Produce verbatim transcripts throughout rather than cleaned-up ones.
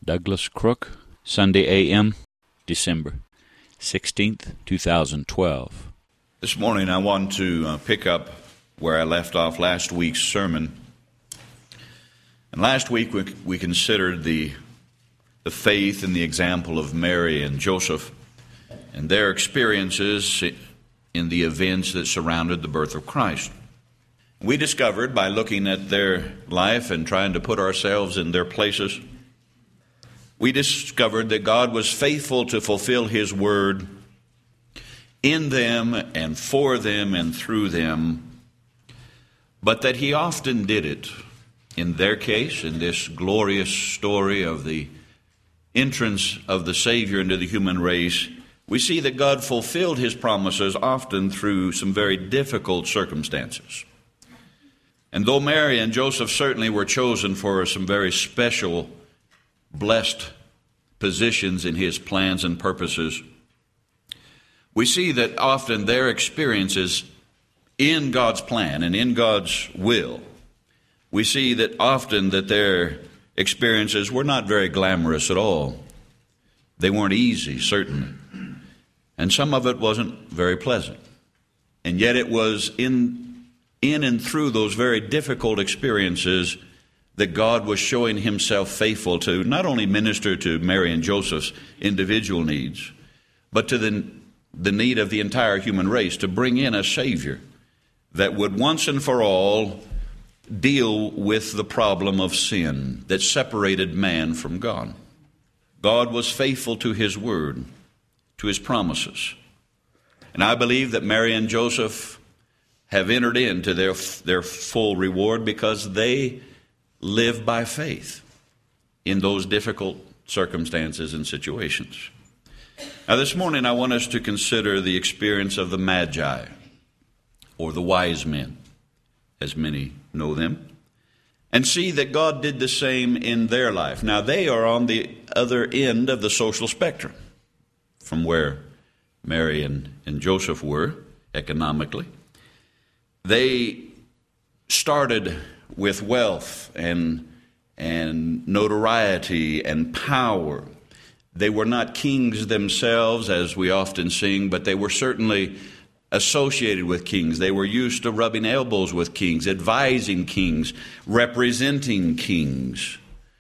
Douglas Crook, Sunday A M, December sixteenth, two thousand twelve. This morning I want to uh, pick up where I left off last week's sermon. And last week we, we considered the, the faith and the example of Mary and Joseph and their experiences in the events that surrounded the birth of Christ. We discovered by looking at their life and trying to put ourselves in their places, we discovered that God was faithful to fulfill His word in them and for them and through them, but that He often did it. In their case, in this glorious story of the entrance of the Savior into the human race, we see that God fulfilled His promises often through some very difficult circumstances. And though Mary and Joseph certainly were chosen for some very special, blessed positions in His plans and purposes, we see that often their experiences in God's plan and in God's will, we see that often that their experiences were not very glamorous at all. They weren't easy, certainly. And some of it wasn't very pleasant. And yet it was in In and through those very difficult experiences that God was showing Himself faithful to not only minister to Mary and Joseph's individual needs, but to the, the need of the entire human race, to bring in a Savior that would once and for all deal with the problem of sin that separated man from God. God was faithful to His word, to His promises. And I believe that Mary and Joseph have entered into their their full reward because they live by faith in those difficult circumstances and situations. Now this morning I want us to consider the experience of the Magi, or the wise men, as many know them, and see that God did the same in their life. Now they are on the other end of the social spectrum from where Mary and, and Joseph were economically. They started with wealth and, and notoriety and power. They were not kings themselves, as we often sing, but they were certainly associated with kings. They were used to rubbing elbows with kings, advising kings, representing kings.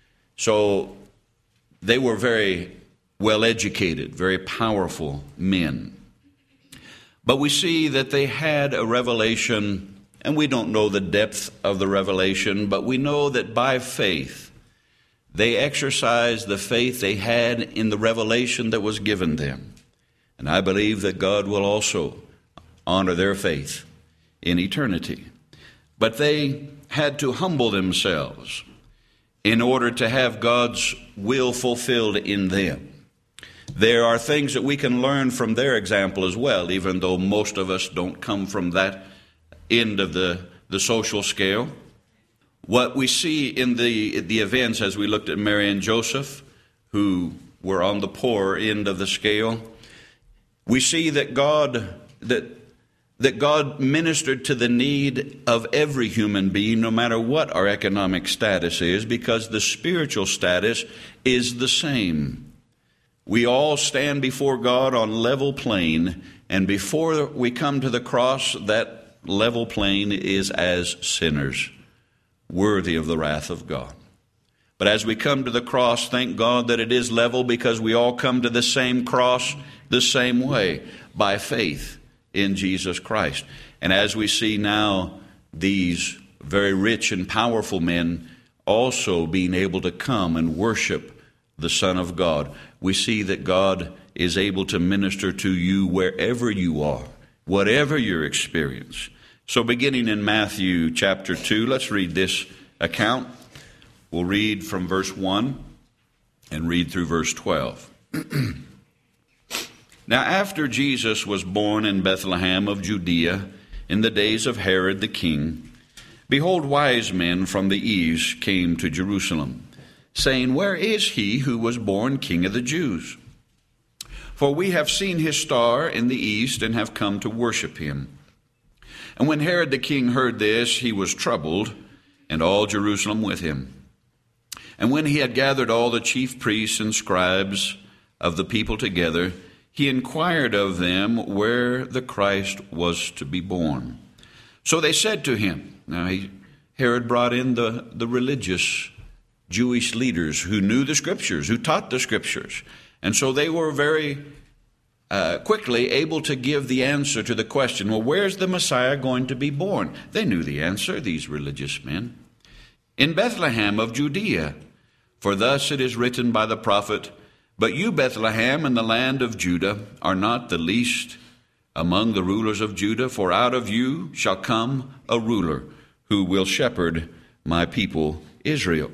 So they were very well educated, very powerful men. But we see that they had a revelation, and we don't know the depth of the revelation, but we know that by faith, they exercised the faith they had in the revelation that was given them. And I believe that God will also honor their faith in eternity. But they had to humble themselves in order to have God's will fulfilled in them. There are things that we can learn from their example as well, even though most of us don't come from that end of the, the social scale. What we see in the, the events as we looked at Mary and Joseph, who were on the poor end of the scale, we see that God, that, that God ministered to the need of every human being, no matter what our economic status is, because the spiritual status is the same. We all stand before God on level plane, and before we come to the cross, that level plane is as sinners, worthy of the wrath of God. But as we come to the cross, thank God that it is level, because we all come to the same cross the same way, by faith in Jesus Christ. And as we see now these very rich and powerful men also being able to come and worship the Son of God, we see that God is able to minister to you wherever you are, whatever your experience. So beginning in Matthew chapter two, let's read this account. We'll read from verse one and read through verse twelve. Now after Jesus was born in Bethlehem of Judea in the days of Herod the king, behold, wise men from the east came to Jerusalem, saying, Where is he who was born King of the Jews? For we have seen his star in the east and have come to worship him. And when Herod the king heard this, he was troubled, and all Jerusalem with him. And when he had gathered all the chief priests and scribes of the people together, he inquired of them where the Christ was to be born. So they said to him, now he, Herod brought in the, the religious Jewish leaders who knew the Scriptures, who taught the Scriptures. And so they were very uh, quickly able to give the answer to the question, well, where's the Messiah going to be born? They knew the answer, these religious men. In Bethlehem of Judea, for thus it is written by the prophet, but you, Bethlehem, in the land of Judah, are not the least among the rulers of Judah, for out of you shall come a ruler who will shepherd my people Israel.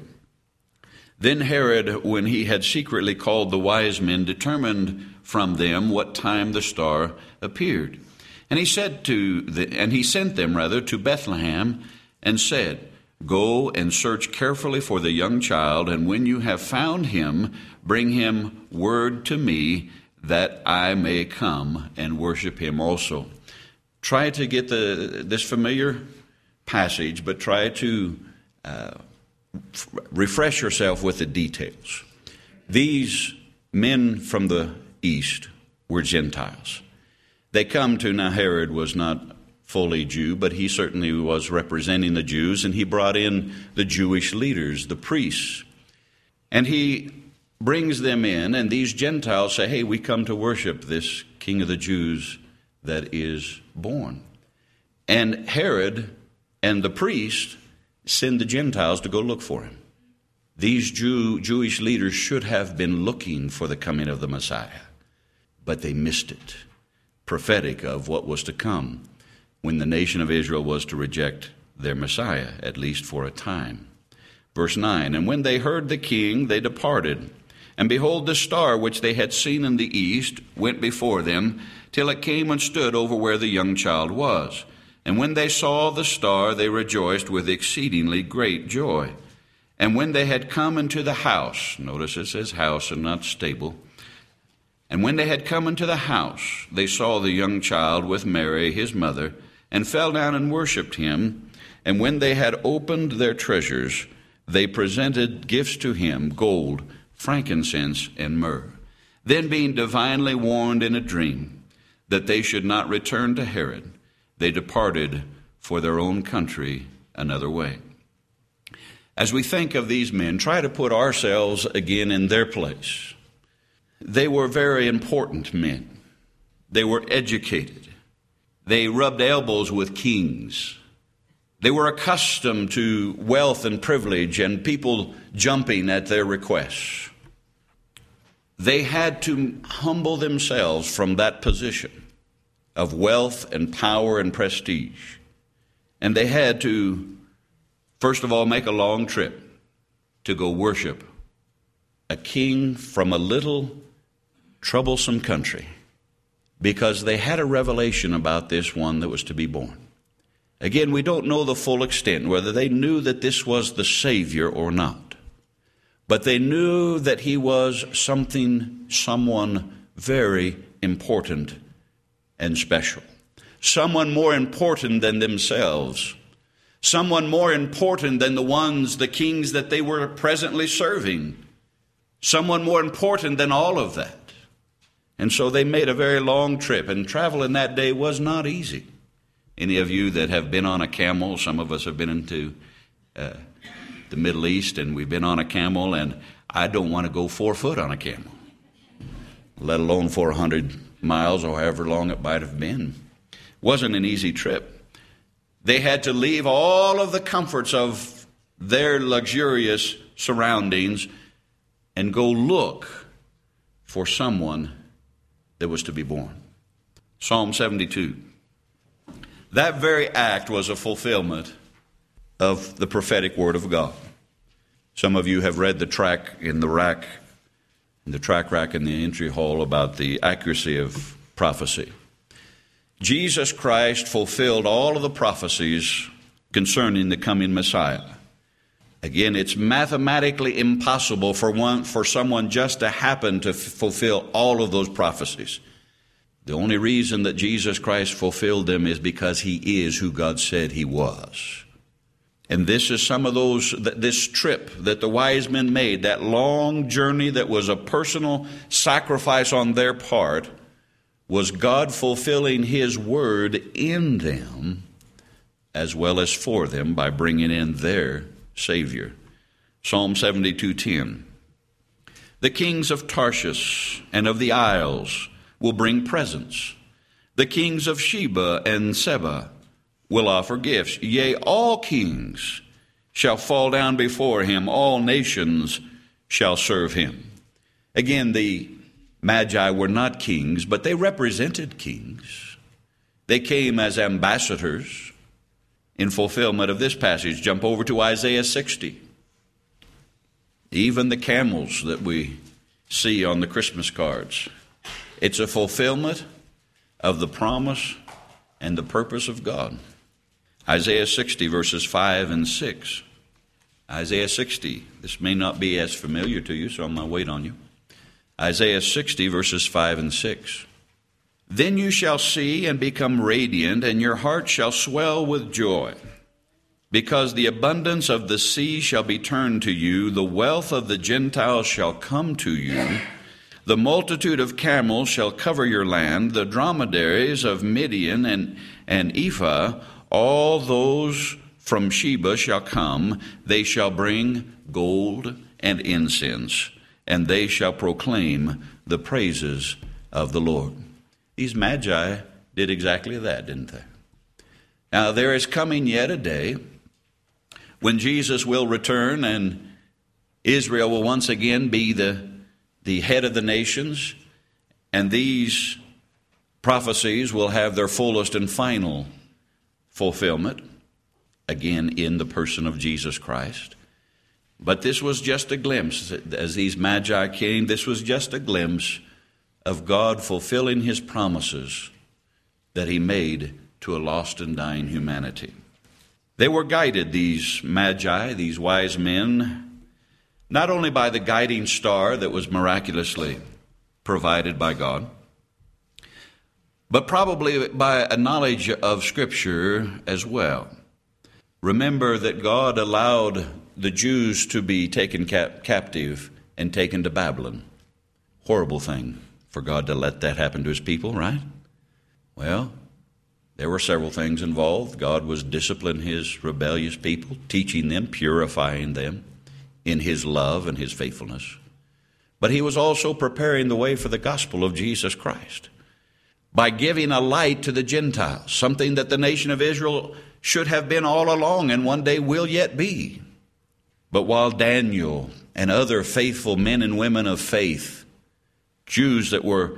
Then Herod, when he had secretly called the wise men, determined from them what time the star appeared. And he said to the, and he sent them rather to Bethlehem and said, go and search carefully for the young child, and when you have found him, bring him word to me that I may come and worship him also. Try to get the this familiar passage, but try to uh, f- refresh yourself with the details. These men from the east were Gentiles. They come to, now Herod was not fully Jew, but he certainly was representing the Jews, and he brought in the Jewish leaders, the priests. And he brings them in, and these Gentiles say, hey, we come to worship this King of the Jews that is born. And Herod and the priest send the Gentiles to go look for him. These Jew, Jewish leaders should have been looking for the coming of the Messiah, but they missed it, prophetic of what was to come when the nation of Israel was to reject their Messiah, at least for a time. Verse nine, and when they heard the king, they departed. And behold, the star which they had seen in the east went before them, till it came and stood over where the young child was. And when they saw the star, they rejoiced with exceedingly great joy. And when they had come into the house, notice it says house and not stable, and when they had come into the house, they saw the young child with Mary, his mother, and fell down and worshipped him. And when they had opened their treasures, they presented gifts to him, gold, frankincense, and myrrh. Then being divinely warned in a dream that they should not return to Herod, they departed for their own country another way. As we think of these men, try to put ourselves again in their place. They were very important men. They were educated. They rubbed elbows with kings. They were accustomed to wealth and privilege and people jumping at their requests. They had to humble themselves from that position of wealth and power and prestige. And they had to, first of all, make a long trip to go worship a king from a little troublesome country, because they had a revelation about this one that was to be born. Again, we don't know the full extent, whether they knew that this was the Savior or not. But they knew that he was something, someone very important and special. Someone more important than themselves. Someone more important than the ones, the kings that they were presently serving. Someone more important than all of that. And so they made a very long trip, and travel in that day was not easy. Any of you that have been on a camel, some of us have been into uh, the Middle East, and we've been on a camel, and I don't want to go four foot on a camel, let alone four hundred miles or however long it might have been. It wasn't an easy trip. They had to leave all of the comforts of their luxurious surroundings and go look for someone that was to be born. Psalm seventy-two. That very act was a fulfillment of the prophetic word of God. Some of you have read the track in the rack, in the track rack in the entry hall about the accuracy of prophecy. Jesus Christ fulfilled all of the prophecies concerning the coming Messiah. Again, it's mathematically impossible for one, for someone just to happen to f- fulfill all of those prophecies. The only reason that Jesus Christ fulfilled them is because he is who God said he was. And this is some of those, this trip that the wise men made, that long journey that was a personal sacrifice on their part, was God fulfilling His word in them as well as for them by bringing in their Savior. Psalm seventy-two ten. The kings of Tarshish and of the isles will bring presents. The kings of Sheba and Seba will offer gifts. Yea, all kings shall fall down before him. All nations shall serve him. Again, the Magi were not kings, but they represented kings. They came as ambassadors in fulfillment of this passage. Jump over to Isaiah sixty. Even the camels that we see on the Christmas cards, it's a fulfillment of the promise and the purpose of God. Isaiah sixty, verses five and six. Isaiah sixty. This may not be as familiar to you, so I'm going to wait on you. Isaiah sixty, verses five and six. Then you shall see and become radiant, and your heart shall swell with joy. Because the abundance of the sea shall be turned to you, the wealth of the Gentiles shall come to you. The multitude of camels shall cover your land, the dromedaries of Midian and, and Ephah, all those from Sheba shall come. They shall bring gold and incense, and they shall proclaim the praises of the Lord. These Magi did exactly that, didn't they? Now there is coming yet a day when Jesus will return and Israel will once again be the, the head of the nations, and these prophecies will have their fullest and final fulfillment, again in the person of Jesus Christ. But this was just a glimpse. As these Magi came, this was just a glimpse of God fulfilling His promises that He made to a lost and dying humanity. They were guided, these Magi, these wise men, not only by the guiding star that was miraculously provided by God, but probably by a knowledge of Scripture as well. Remember that God allowed the Jews to be taken cap- captive and taken to Babylon. Horrible thing for God to let that happen to His people, right? Well, there were several things involved. God was disciplining His rebellious people, teaching them, purifying them in His love and His faithfulness. But He was also preparing the way for the gospel of Jesus Christ by giving a light to the Gentiles, something that the nation of Israel should have been all along and one day will yet be. But while Daniel and other faithful men and women of faith, Jews that were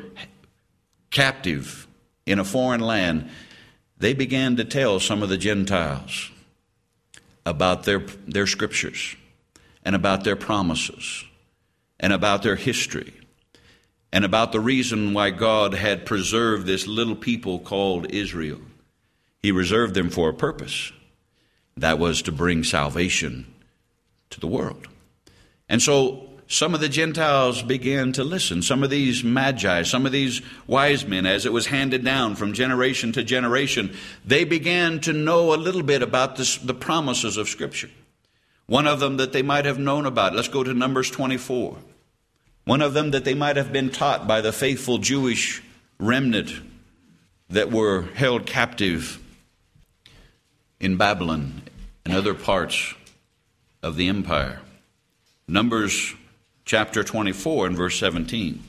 captive in a foreign land, they began to tell some of the Gentiles about their, their scriptures and about their promises and about their history and about the reason why God had preserved this little people called Israel. He reserved them for a purpose. That was to bring salvation to the world. And so some of the Gentiles began to listen. Some of these Magi, some of these wise men, as it was handed down from generation to generation, they began to know a little bit about this, the promises of Scripture. One of them that they might have known about, let's go to Numbers twenty-four. One of them that they might have been taught by the faithful Jewish remnant that were held captive in Babylon and other parts of the empire. Numbers chapter twenty-four and verse seventeen.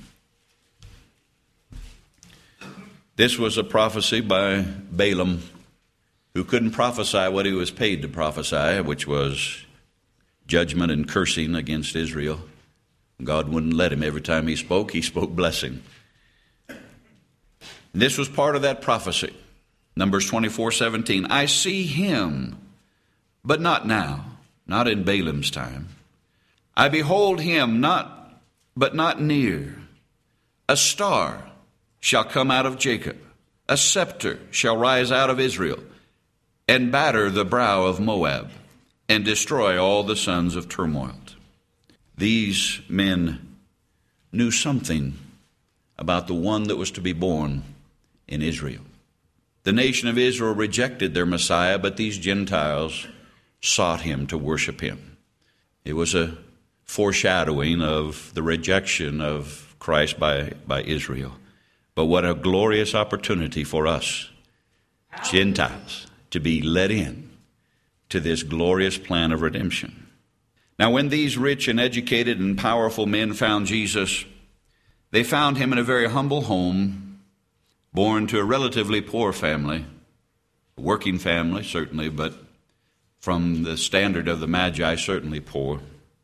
This was a prophecy by Balaam, who couldn't prophesy what he was paid to prophesy, which was judgment and cursing against Israel. God wouldn't let him. Every time he spoke, he spoke blessing. And this was part of that prophecy. Numbers twenty-four seventeen. I see him, but not now, not in Balaam's time. I behold him, not, but not near. A star shall come out of Jacob. A scepter shall rise out of Israel, and batter the brow of Moab, and destroy all the sons of turmoil. These men knew something about the one that was to be born in Israel. The nation of Israel rejected their Messiah, but these Gentiles sought him to worship him. It was a foreshadowing of the rejection of Christ by, by Israel. But what a glorious opportunity for us, Gentiles, to be let in to this glorious plan of redemption. Now, when these rich and educated and powerful men found Jesus, they found him in a very humble home, born to a relatively poor family, a working family, certainly, but from the standard of the Magi, certainly poor.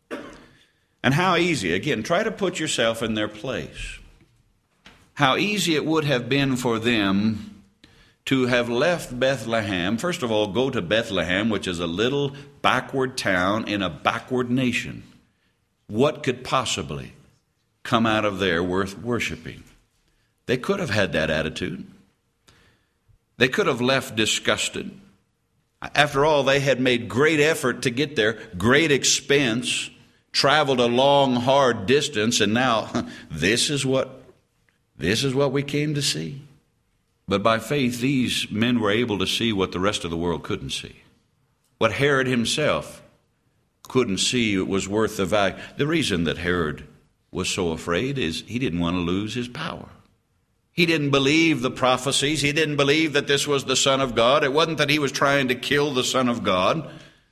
And how easy, again, try to put yourself in their place. How easy it would have been for them to have left Bethlehem. First of all, go to Bethlehem, which is a little backward town in a backward nation. What could possibly come out of there worth worshiping? They could have had that attitude. They could have left disgusted. After all, they had made great effort to get there, great expense, traveled a long, hard distance, and now this is what this is what we came to see. But by faith, these men were able to see what the rest of the world couldn't see. What Herod himself couldn't see was worth the value. The reason that Herod was so afraid is he didn't want to lose his power. He didn't believe the prophecies. He didn't believe that this was the Son of God. It wasn't that he was trying to kill the Son of God.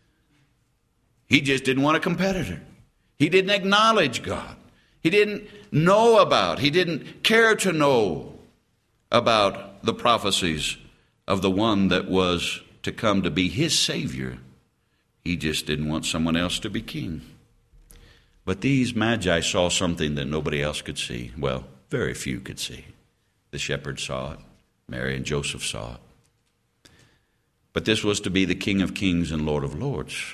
He just didn't want a competitor. He didn't acknowledge God. He didn't know about, he didn't care to know about the prophecies of the one that was to come to be his Savior. He just didn't want someone else to be king. But these Magi saw something that nobody else could see. Well, very few could see. The shepherds saw it. Mary and Joseph saw it. But this was to be the King of Kings and Lord of Lords.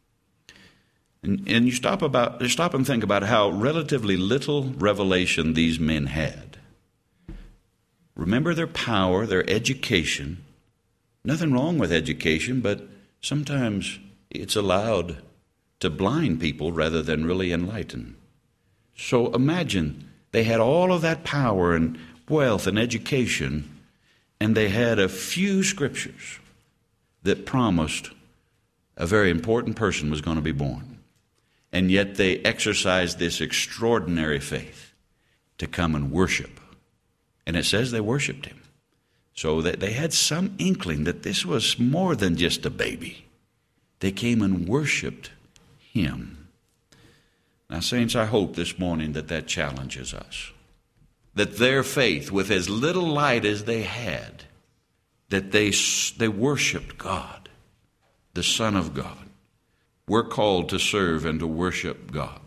And, and you stop about you stop and think about how relatively little revelation these men had. Remember their power, their education. Nothing wrong with education, but sometimes it's allowed to blind people rather than really enlighten. So imagine they had all of that power and wealth and education, and they had a few scriptures that promised a very important person was going to be born. And yet they exercised this extraordinary faith to come and worship. And it says they worshiped him. So that they had some inkling that this was more than just a baby. They came and worshiped him. Now, saints, I hope this morning that that challenges us. That their faith, with as little light as they had, that they, they worshiped God, the Son of God. We're called to serve and to worship God.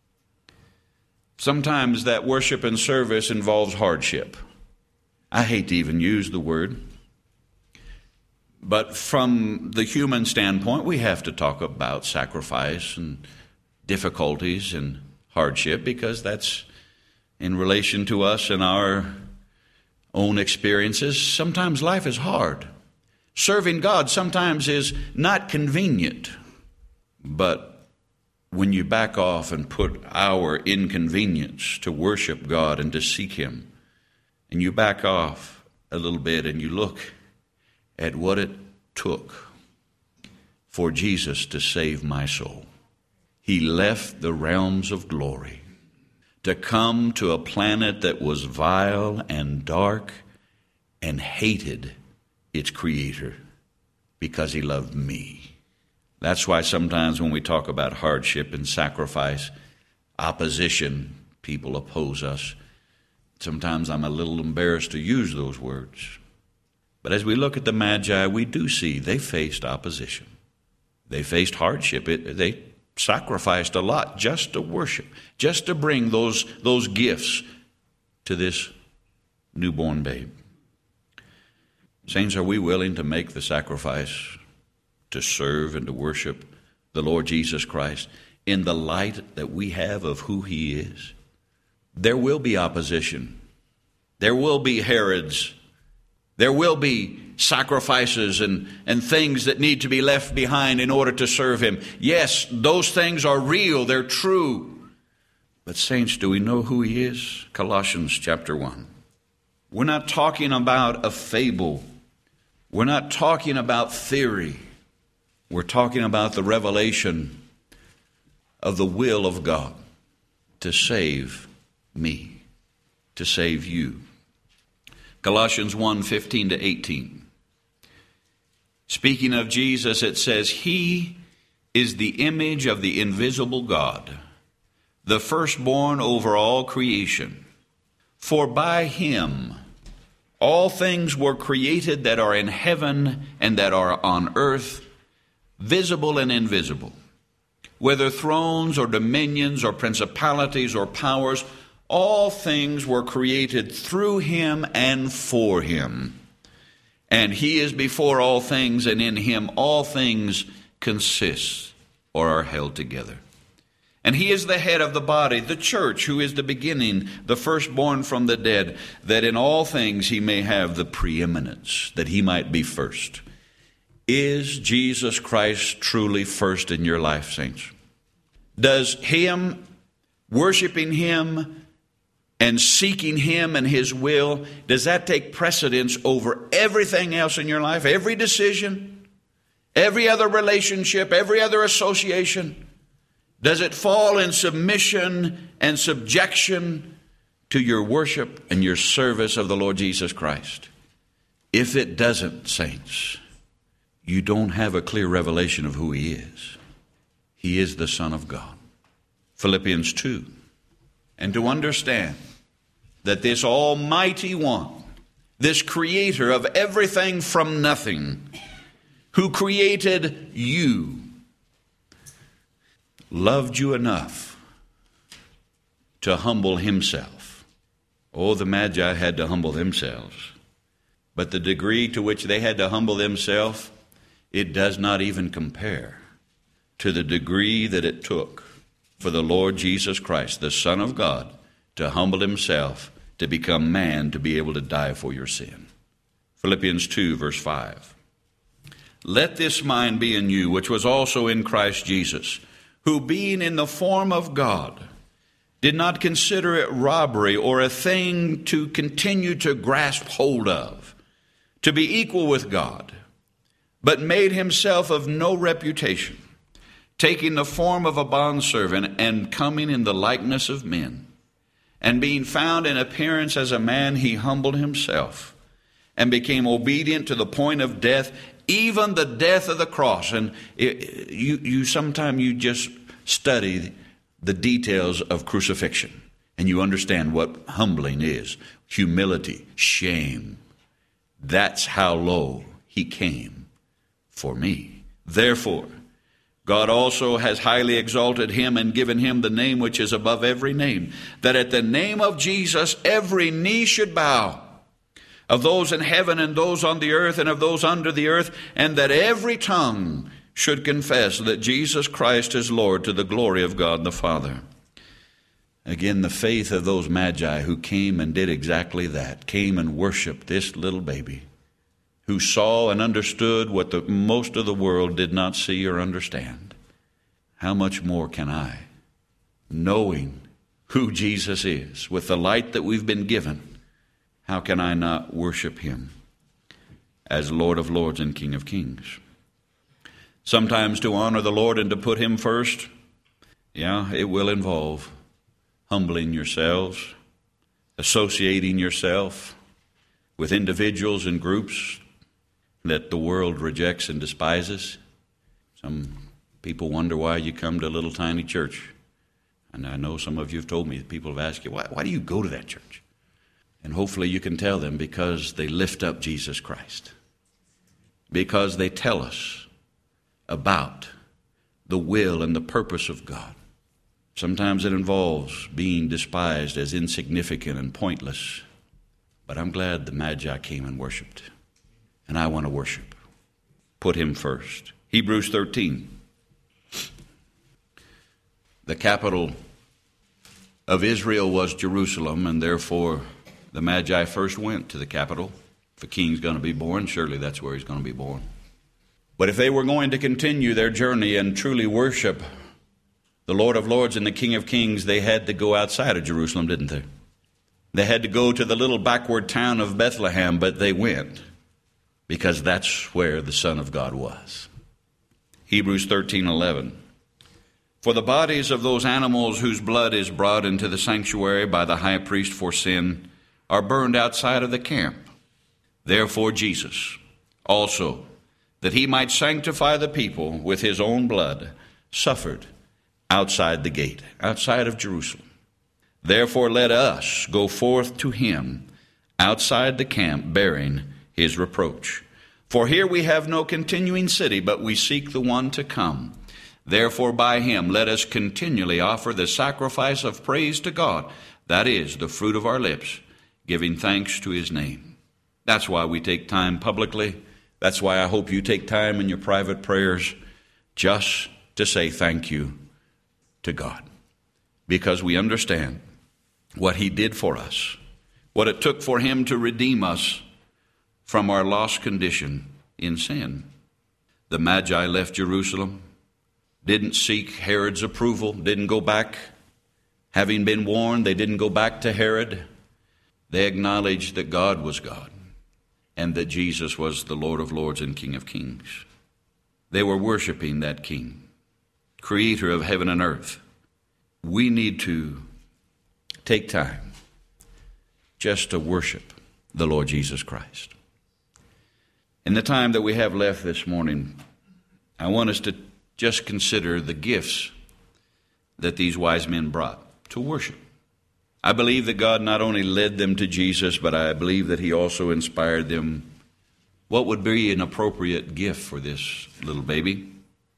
Sometimes that worship and service involves hardship. I hate to even use the word. But from the human standpoint, we have to talk about sacrifice and difficulties and hardship because that's in relation to us and our own experiences. Sometimes life is hard. Serving God sometimes is not convenient. But when you back off and put our inconvenience to worship God and to seek him, and you back off a little bit and you look at what it took for Jesus to save my soul. He left the realms of glory to come to a planet that was vile and dark and hated its creator because he loved me. That's why sometimes when we talk about hardship and sacrifice, opposition, people oppose us. Sometimes I'm a little embarrassed to use those words. But as we look at the Magi, we do see they faced opposition. They faced hardship. It, they sacrificed a lot just to worship, just to bring those, those gifts to this newborn babe. Saints, are we willing to make the sacrifice to serve and to worship the Lord Jesus Christ in the light that we have of who he is? There will be opposition. There will be Herods. There will be sacrifices and, and things that need to be left behind in order to serve him. Yes, those things are real. They're true. But saints, do we know who he is? Colossians chapter one. We're not talking about a fable. We're not talking about theory. We're talking about the revelation of the will of God to save me, to save you. Colossians one, fifteen to eighteen. Speaking of Jesus, it says, He is the image of the invisible God, the firstborn over all creation. For by Him all things were created that are in heaven and that are on earth, visible and invisible, whether thrones or dominions or principalities or powers, all things were created through Him and for Him. And He is before all things, and in Him all things consist or are held together. And He is the head of the body, the church, who is the beginning, the firstborn from the dead, that in all things He may have the preeminence, that He might be first. Is Jesus Christ truly first in your life, saints? Does Him, worshiping Him and seeking Him and His will, does that take precedence over everything else in your life? Every decision, every other relationship, every other association? Does it fall in submission and subjection to your worship and your service of the Lord Jesus Christ? If it doesn't, saints, you don't have a clear revelation of who He is. He is the Son of God. Philippians two. And to understand that this Almighty One, this Creator of everything from nothing, who created you, loved you enough to humble Himself. Oh, the Magi had to humble themselves. But the degree to which they had to humble themselves, it does not even compare to the degree that it took for the Lord Jesus Christ, the Son of God, to humble Himself, to become man, to be able to die for your sin. Philippians two, verse five. Let this mind be in you, which was also in Christ Jesus, who being in the form of God, did not consider it robbery or a thing to continue to grasp hold of, to be equal with God, but made Himself of no reputation, taking the form of a bondservant and coming in the likeness of men. And being found in appearance as a man, He humbled Himself and became obedient to the point of death, even the death of the cross. And it, you, you sometimes you just study the details of crucifixion, and you understand what humbling is, humility, shame. That's how low He came for me. Therefore, God also has highly exalted Him and given Him the name which is above every name, that at the name of Jesus every knee should bow, of those in heaven and those on the earth and of those under the earth, and that every tongue should confess that Jesus Christ is Lord, to the glory of God the Father. Again, the faith of those Magi who came and did exactly that, came and worshiped this little baby, who saw and understood what the most of the world did not see or understand. How much more can I, knowing who Jesus is, with the light that we've been given, how can I not worship Him as Lord of Lords and King of Kings? Sometimes to honor the Lord and to put Him first, yeah, it will involve humbling yourselves, associating yourself with individuals and groups that the world rejects and despises. Some people wonder why you come to a little tiny church. And I know some of you have told me, people have asked you, why, why do you go to that church? And hopefully you can tell them, because they lift up Jesus Christ. Because they tell us about the will and the purpose of God. Sometimes it involves being despised as insignificant and pointless. But I'm glad the Magi came and worshiped. And I want to worship. Put Him first. Hebrews thirteen. The capital of Israel was Jerusalem, and therefore the Magi first went to the capital. If a king's going to be born, surely that's where he's going to be born. But if they were going to continue their journey and truly worship the Lord of Lords and the King of Kings, they had to go outside of Jerusalem, didn't they? They had to go to the little backward town of Bethlehem, but they went because that's where the Son of God was. Hebrews thirteen eleven. For the bodies of those animals whose blood is brought into the sanctuary by the high priest for sin are burned outside of the camp. Therefore Jesus also, that he might sanctify the people with his own blood, suffered outside the gate, outside of Jerusalem. Therefore let us go forth to him outside the camp, bearing his reproach. For here we have no continuing city, but we seek the one to come. Therefore by him let us continually offer the sacrifice of praise to God, that is, the fruit of our lips, giving thanks to his name. That's why we take time publicly. That's why I hope you take time in your private prayers just to say thank you to God. Because we understand what he did for us, what it took for him to redeem us from our lost condition in sin. The Magi left Jerusalem, didn't seek Herod's approval, didn't go back. Having been warned, they didn't go back to Herod. They acknowledged that God was God and that Jesus was the Lord of Lords and King of Kings. They were worshiping that King, creator of heaven and earth. We need to take time just to worship the Lord Jesus Christ. In the time that we have left this morning, I want us to just consider the gifts that these wise men brought to worship. I believe that God not only led them to Jesus, but I believe that he also inspired them. What would be an appropriate gift for this little baby?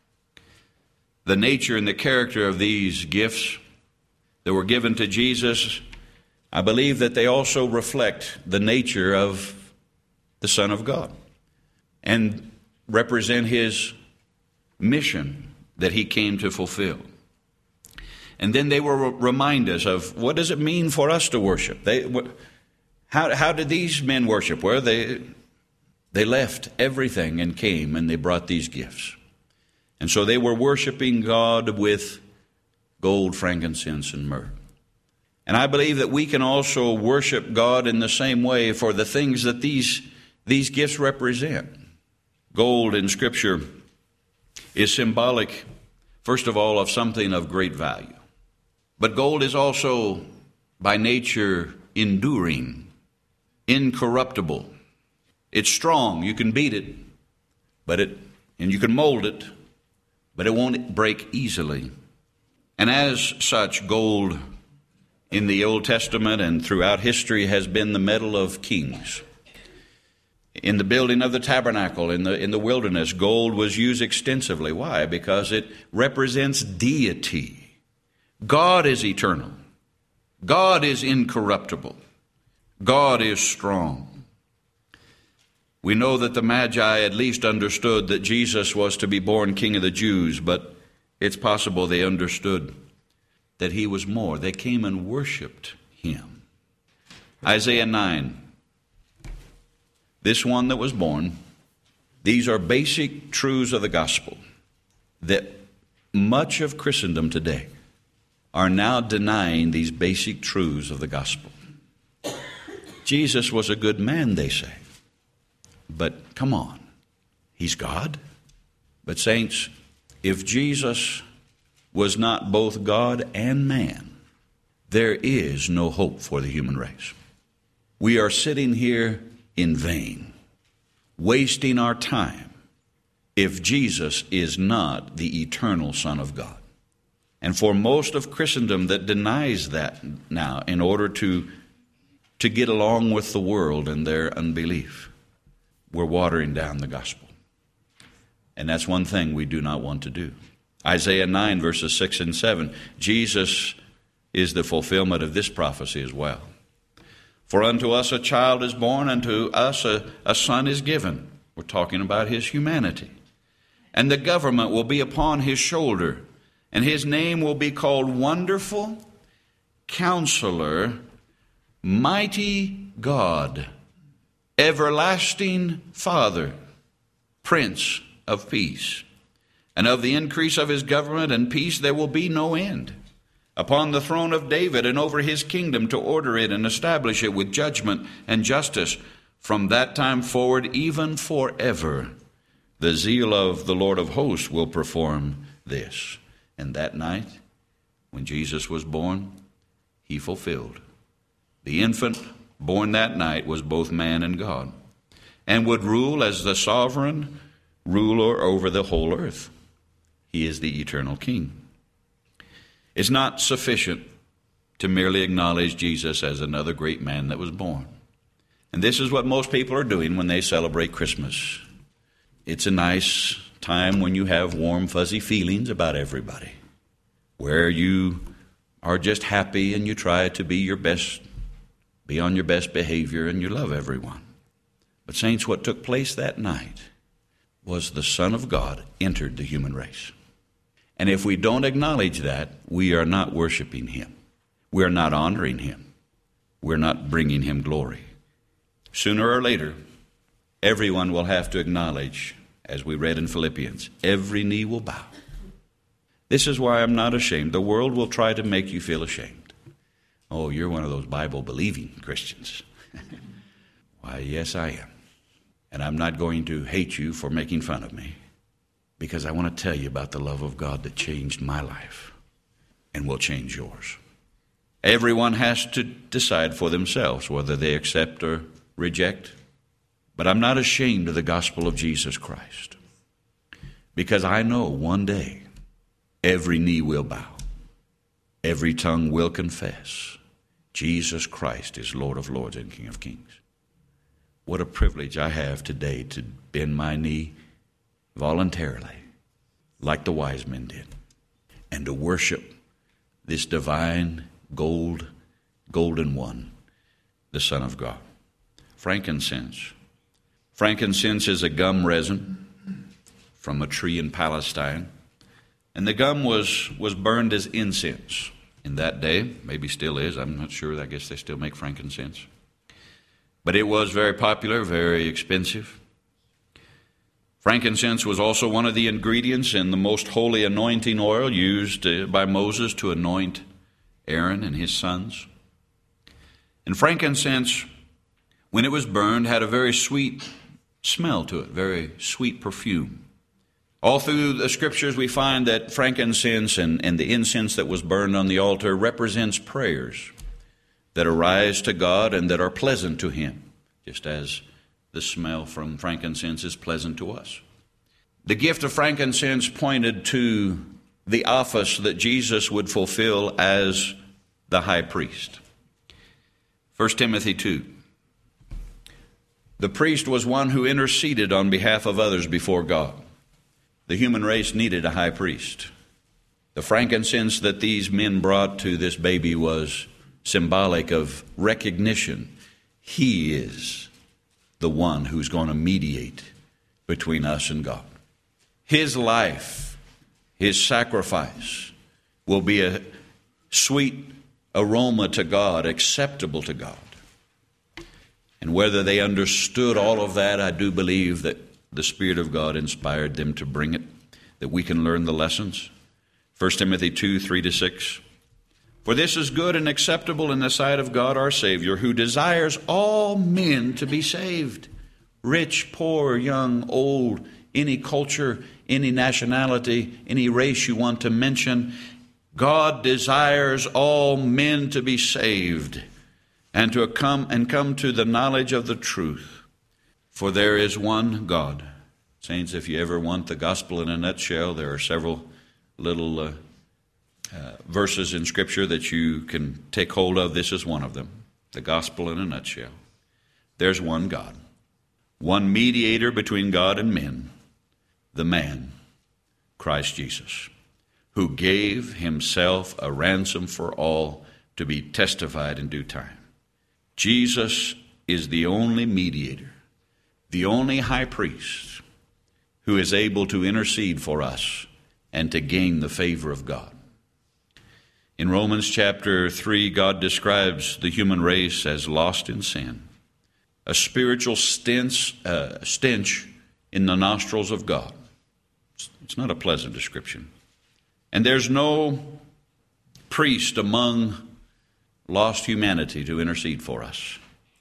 The nature and the character of these gifts that were given to Jesus, I believe that they also reflect the nature of the Son of God and represent his mission that he came to fulfill. And then they will remind us of what does it mean for us to worship. They, how, how did these men worship? Well, they, they left everything and came and they brought these gifts. And so they were worshiping God with gold, frankincense, and myrrh. And I believe that we can also worship God in the same way for the things that these, these gifts represent. Gold in Scripture is symbolic, first of all, of something of great value. But gold is also, by nature, enduring, incorruptible. It's strong. You can beat it, but it, and you can mold it, but it won't break easily. And as such, gold in the Old Testament and throughout history has been the metal of kings. In the building of the tabernacle in the in the wilderness, gold was used extensively. Why? Because it represents deity. God is eternal. God is incorruptible. God is strong. We know that the Magi at least understood that Jesus was to be born King of the Jews, but it's possible they understood that he was more. They came and worshiped him. Isaiah nine. This one that was born, these are basic truths of the gospel that much of Christendom today are now denying these basic truths of the gospel. Jesus was a good man, they say. But come on, he's God. But saints, if Jesus was not both God and man, there is no hope for the human race. We are sitting here in vain, wasting our time, if Jesus is not the eternal Son of God. And for most of Christendom that denies that now in order to, to get along with the world and their unbelief, we're watering down the gospel. And that's one thing we do not want to do. Isaiah nine, verses six and seven, Jesus is the fulfillment of this prophecy as well. For unto us a child is born, unto us a, a son is given. We're talking about his humanity. And the government will be upon his shoulder, and his name will be called Wonderful, Counselor, Mighty God, Everlasting Father, Prince of Peace. And of the increase of his government and peace there will be no end, upon the throne of David and over his kingdom, to order it and establish it with judgment and justice from that time forward, even forever. The zeal of the Lord of hosts will perform this. And that night, when Jesus was born, he fulfilled. The infant born that night was both man and God, and would rule as the sovereign ruler over the whole earth. He is the eternal King. It's not sufficient to merely acknowledge Jesus as another great man that was born. And this is what most people are doing when they celebrate Christmas. It's a nice time when you have warm, fuzzy feelings about everybody, where you are just happy and you try to be your best, be on your best behavior, and you love everyone. But saints, what took place that night was the Son of God entered the human race. And if we don't acknowledge that, we are not worshiping him. We are not honoring him. We're not bringing him glory. Sooner or later, everyone will have to acknowledge, as we read in Philippians, every knee will bow. This is why I'm not ashamed. The world will try to make you feel ashamed. Oh, you're one of those Bible-believing Christians. Why, yes, I am. And I'm not going to hate you for making fun of me, because I want to tell you about the love of God that changed my life and will change yours. Everyone has to decide for themselves whether they accept or reject. But I'm not ashamed of the gospel of Jesus Christ, because I know one day every knee will bow, every tongue will confess Jesus Christ is Lord of lords and King of kings. What a privilege I have today to bend my knee voluntarily, like the wise men did, and to worship this divine gold, golden one, the Son of God. Frankincense. Frankincense is a gum resin from a tree in Palestine. And the gum was, was burned as incense in that day. Maybe still is. I'm not sure. I guess they still make frankincense. But it was very popular, very expensive. Frankincense was also one of the ingredients in the most holy anointing oil used by Moses to anoint Aaron and his sons. And frankincense, when it was burned, had a very sweet smell to it, very sweet perfume. All through the scriptures we find that frankincense and, and the incense that was burned on the altar represents prayers that arise to God and that are pleasant to him, just as the smell from frankincense is pleasant to us. The gift of frankincense pointed to the office that Jesus would fulfill as the high priest. First Timothy two. The priest was one who interceded on behalf of others before God. The human race needed a high priest. The frankincense that these men brought to this baby was symbolic of recognition. He is the one who's going to mediate between us and God. His life, his sacrifice will be a sweet aroma to God, acceptable to God. And whether they understood all of that, I do believe that the Spirit of God inspired them to bring it, that we can learn the lessons. First Timothy two, three to six. For this is good and acceptable in the sight of God our Savior, who desires all men to be saved. Rich, poor, young, old, any culture, any nationality, any race you want to mention. God desires all men to be saved and to come and come to the knowledge of the truth. For there is one God. Saints, if you ever want the gospel in a nutshell, there are several little uh, uh, verses in Scripture that you can take hold of. This is one of them. The gospel in a nutshell. There's one God. One mediator between God and men. The man, Christ Jesus, who gave himself a ransom for all to be testified in due time. Jesus is the only mediator, the only high priest who is able to intercede for us and to gain the favor of God. In Romans chapter three, God describes the human race as lost in sin, a spiritual stench, uh, stench in the nostrils of God. It's not a pleasant description. And there's no priest among lost humanity to intercede for us.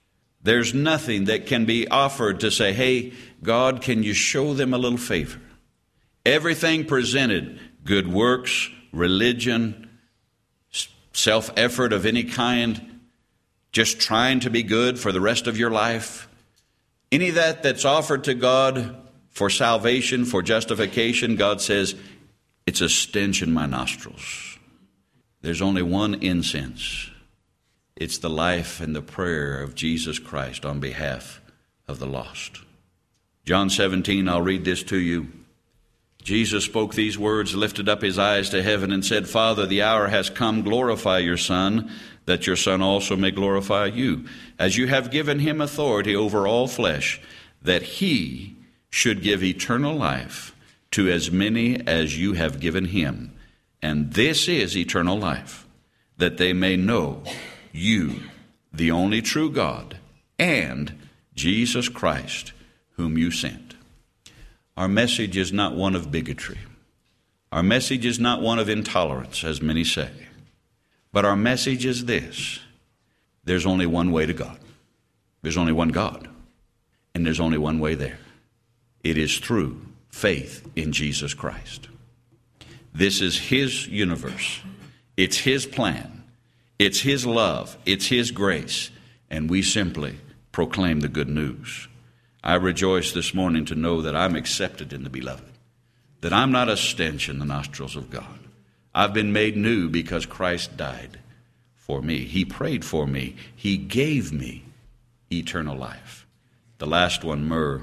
There's nothing that can be offered to say, hey, God, can you show them a little favor? Everything presented, good works, religion, self-effort of any kind, just trying to be good for the rest of your life, any of that that's offered to God for salvation, for justification, God says, it's a stench in my nostrils. There's only one incense. It's the life and the prayer of Jesus Christ on behalf of the lost. John seventeen, I'll read this to you. Jesus spoke these words, lifted up his eyes to heaven, and said, Father, the hour has come, glorify your Son, that your Son also may glorify you, as you have given him authority over all flesh, that he should give eternal life to as many as you have given him. And this is eternal life, that they may know you, the only true God, and Jesus Christ, whom you sent. Our message is not one of bigotry. Our message is not one of intolerance, as many say. But our message is this: there's only one way to God. There's only one God. And there's only one way there. It is through faith in Jesus Christ. This is his universe. It's his plan. It's his love. It's his grace. And we simply proclaim the good news. I rejoice this morning to know that I'm accepted in the beloved, that I'm not a stench in the nostrils of God. I've been made new because Christ died for me. He prayed for me. He gave me eternal life. The last one, myrrh.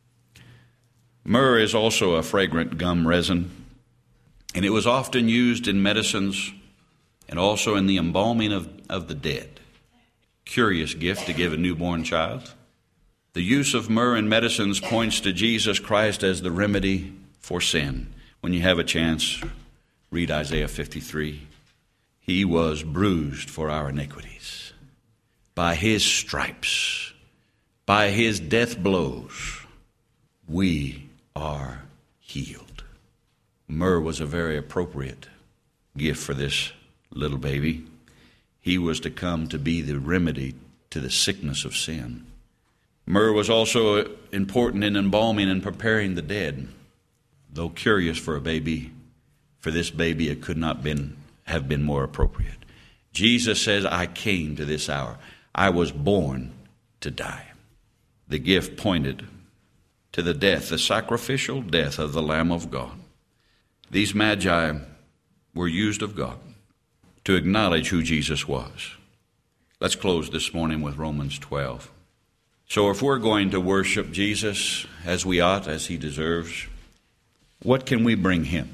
Myrrh is also a fragrant gum resin, and it was often used in medicines and also in the embalming of, of the dead. Curious gift to give a newborn child. The use of myrrh in medicines points to Jesus Christ as the remedy for sin. When you have a chance, read Isaiah fifty-three. He was bruised for our iniquities. By his stripes, by his death blows, we are healed. Myrrh was a very appropriate gift for this little baby. He was to come to be the remedy to the sickness of sin. Myrrh was also important in embalming and preparing the dead. Though curious for a baby, for this baby it could not been, have been more appropriate. Jesus says, I came to this hour. I was born to die. The gift pointed to the death, the sacrificial death of the Lamb of God. These magi were used of God to acknowledge who Jesus was. Let's close this morning with Romans twelve. So if we're going to worship Jesus as we ought, as he deserves, what can we bring him?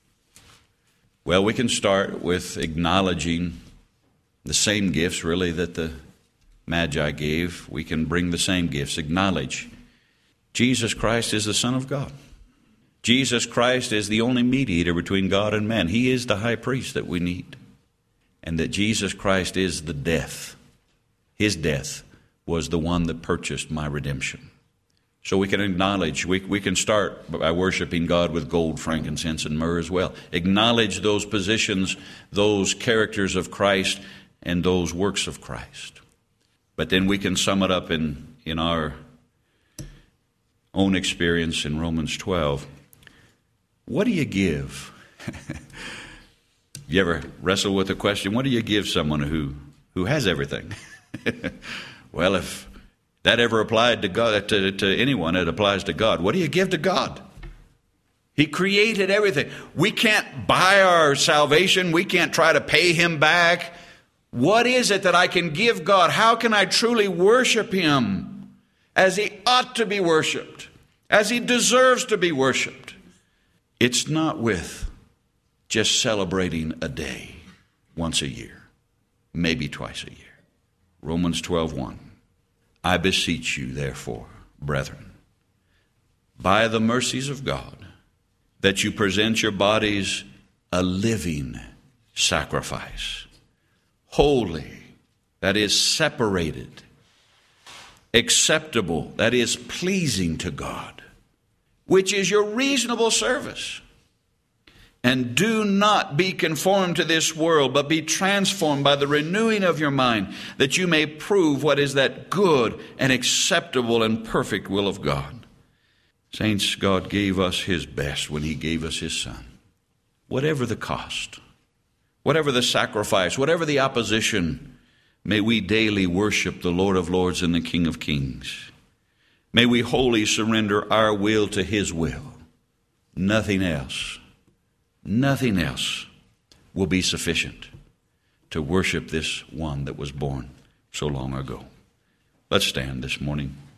Well, we can start with acknowledging the same gifts, really, that the Magi gave. We can bring the same gifts. Acknowledge Jesus Christ is the Son of God. Jesus Christ is the only mediator between God and man. He is the high priest that we need. And that Jesus Christ is the death. His death was the one that purchased my redemption. So we can acknowledge, we, we can start by worshiping God with gold, frankincense, and myrrh as well. Acknowledge those positions, those characters of Christ, and those works of Christ. But then we can sum it up in, in our own experience in Romans twelve. What do you give? You ever wrestle with the question, what do you give someone who, who has everything? Well, if that ever applied to God, to, to anyone, it applies to God. What do you give to God? He created everything. We can't buy our salvation. We can't try to pay him back. What is it that I can give God? How can I truly worship him as he ought to be worshiped, as he deserves to be worshiped? It's not with just celebrating a day once a year, maybe twice a year. Romans twelve one. I beseech you, therefore, brethren, by the mercies of God, that you present your bodies a living sacrifice, holy, that is separated, acceptable, that is pleasing to God, which is your reasonable service. And do not be conformed to this world, but be transformed by the renewing of your mind, that you may prove what is that good and acceptable and perfect will of God. Saints, God gave us his best when he gave us his Son. Whatever the cost, whatever the sacrifice, whatever the opposition, may we daily worship the Lord of Lords and the King of Kings. May we wholly surrender our will to his will. Nothing else. Nothing else will be sufficient to worship this one that was born so long ago. Let's stand this morning.